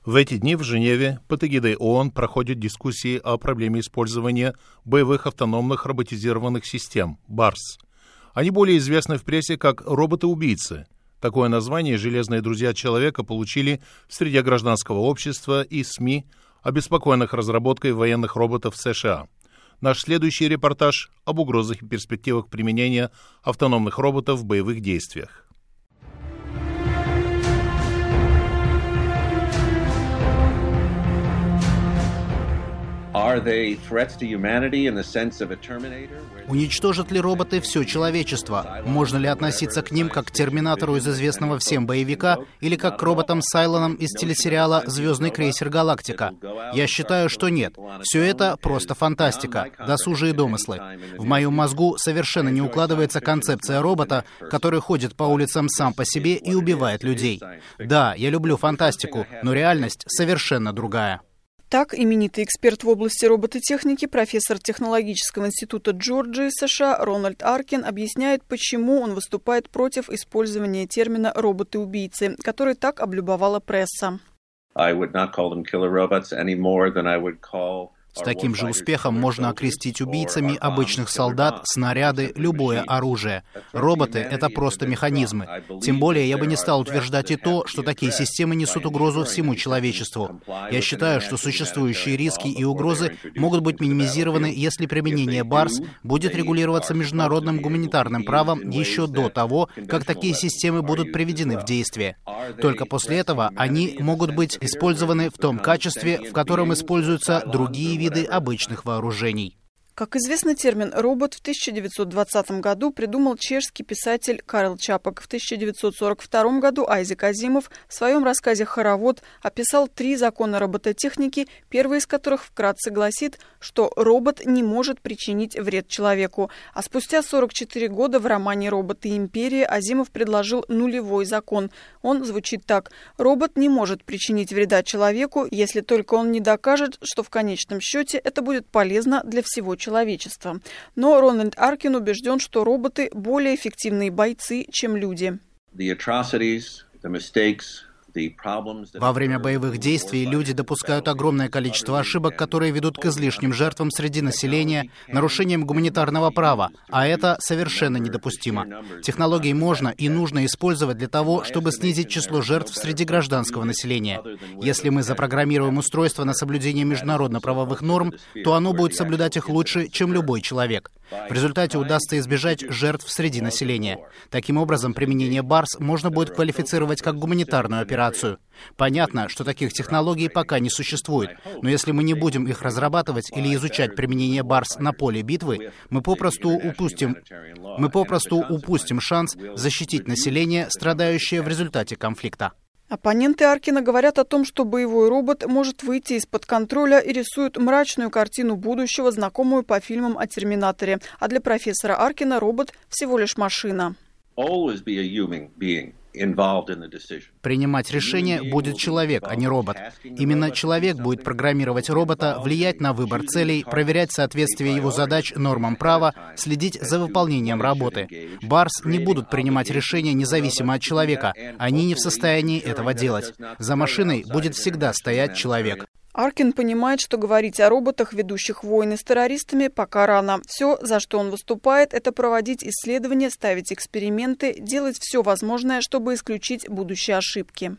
В эти дни в Женеве под эгидой ООН проходят дискуссии о проблеме использования боевых автономных роботизированных систем БАРС. Они более известны в прессе как роботы-убийцы. Такое название железные друзья человека получили в среде гражданского общества и СМИ, обеспокоенных разработкой военных роботов в США. Наш следующий репортаж об угрозах и перспективах применения автономных роботов в боевых действиях. Уничтожат ли роботы все человечество? Можно ли относиться к ним как к Терминатору из известного всем боевика или как к роботам-Сайлонам из телесериала «Звездный крейсер Галактика»? Я считаю, что нет. Все это просто фантастика, досужие домыслы. В моем мозгу совершенно не укладывается концепция робота, который ходит по улицам сам по себе и убивает людей. Да, я люблю фантастику, но реальность совершенно другая. Так, именитый эксперт в области робототехники, профессор технологического института Джорджии, США, Рональд Аркин объясняет, почему он выступает против использования термина «роботы-убийцы», который так облюбовала пресса. С таким же успехом можно окрестить убийцами обычных солдат, снаряды, любое оружие. Роботы — это просто механизмы. Тем более я бы не стал утверждать и то, что такие системы несут угрозу всему человечеству. Я считаю, что существующие риски и угрозы могут быть минимизированы, если применение БАРС будет регулироваться международным гуманитарным правом еще до того, как такие системы будут приведены в действие. Только после этого они могут быть использованы в том качестве, в котором используются другие виды обычных вооружений. Как известно, термин «робот» в 1920 году придумал чешский писатель Карл Чапок. В 1942 году Айзек Азимов в своем рассказе «Хоровод» описал 3 закона робототехники, первый из которых вкратце гласит, что робот не может причинить вред человеку. А спустя 44 года в романе «Роботы и империя» Азимов предложил нулевой закон. Он звучит так: робот не может причинить вреда человеку, если только он не докажет, что в конечном счете это будет полезно для всего человечества. Но Рональд Аркин убежден, что роботы более эффективные бойцы, чем люди. Во время боевых действий люди допускают огромное количество ошибок, которые ведут к излишним жертвам среди населения, нарушениям гуманитарного права, а это совершенно недопустимо. Технологии можно и нужно использовать для того, чтобы снизить число жертв среди гражданского населения. Если мы запрограммируем устройство на соблюдение международно-правовых норм, то оно будет соблюдать их лучше, чем любой человек. В результате удастся избежать жертв среди населения. Таким образом, применение БАРС можно будет квалифицировать как гуманитарную операцию. Понятно, что таких технологий пока не существует, но если мы не будем их разрабатывать или изучать применение БАРС на поле битвы, мы попросту упустим шанс защитить население, страдающее в результате конфликта. Оппоненты Аркина говорят о том, что боевой робот может выйти из-под контроля и рисуют мрачную картину будущего, знакомую по фильмам о Терминаторе. А для профессора Аркина робот всего лишь машина. Принимать решение будет человек, а не робот. Именно человек будет программировать робота, влиять на выбор целей, проверять соответствие его задач нормам права, следить за выполнением работы. БАРС не будут принимать решения независимо от человека. Они не в состоянии этого делать. За машиной будет всегда стоять человек. Аркин понимает, что говорить о роботах, ведущих войны с террористами, пока рано. Все, за что он выступает, это проводить исследования, ставить эксперименты, делать все возможное, чтобы исключить будущие ошибки.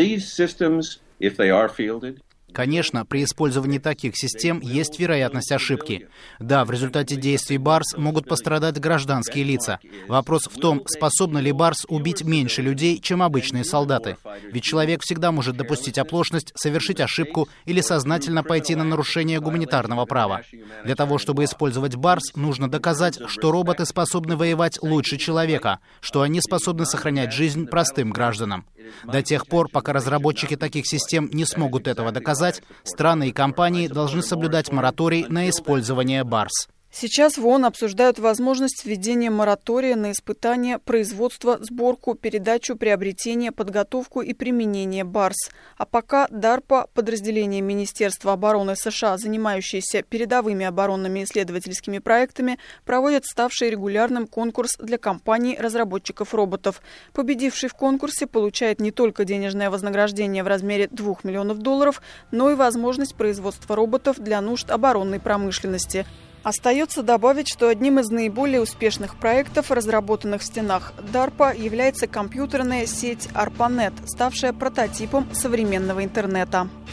Конечно, при использовании таких систем есть вероятность ошибки. Да, в результате действий БАРС могут пострадать гражданские лица. Вопрос в том, способны ли БАРС убить меньше людей, чем обычные солдаты. Ведь человек всегда может допустить оплошность, совершить ошибку или сознательно пойти на нарушение гуманитарного права. Для того, чтобы использовать БАРС, нужно доказать, что роботы способны воевать лучше человека, что они способны сохранять жизнь простым гражданам. До тех пор, пока разработчики таких систем не смогут этого доказать, страны и компании должны соблюдать мораторий на использование БАРС. Сейчас в ООН обсуждают возможность введения моратория на испытания, производство, сборку, передачу, приобретение, подготовку и применение БАРС. А пока DARPA, подразделение Министерства обороны США, занимающееся передовыми оборонными исследовательскими проектами, проводит ставший регулярным конкурс для компаний-разработчиков роботов. Победивший в конкурсе получает не только денежное вознаграждение в размере $2 миллионов, но и возможность производства роботов для нужд оборонной промышленности. Остается добавить, что одним из наиболее успешных проектов, разработанных в стенах DARPA, является компьютерная сеть ARPANET, ставшая прототипом современного интернета.